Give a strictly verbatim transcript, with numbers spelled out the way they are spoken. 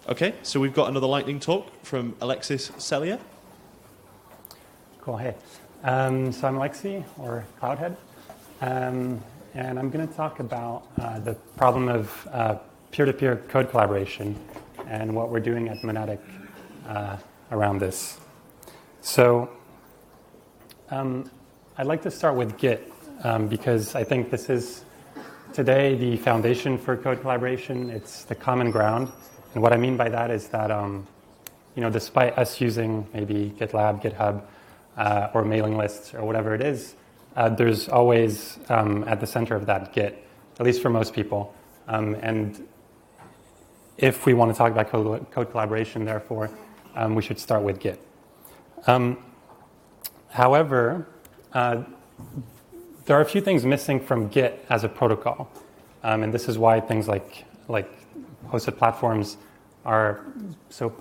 Okay, so we've got another lightning talk from Alexis Sellier. Cool, hey. Um, so I'm Alexi, or Cloudhead, um, and I'm going to talk about uh, the problem of uh, peer-to-peer code collaboration and what we're doing at Monadic uh, around this. So um, I'd like to start with Git, um, because I think this is today the foundation for code collaboration. It's the common ground. And what I mean by that is that, um, you know, despite us using maybe GitLab, GitHub, uh, or mailing lists or whatever it is, uh, there's always um, at the center of that Git, at least for most people. Um, and if we want to talk about code, code collaboration, therefore, um, we should start with Git. Um, however, uh, there are a few things missing from Git as a protocol. Um, and this is why things like, like hosted platforms are so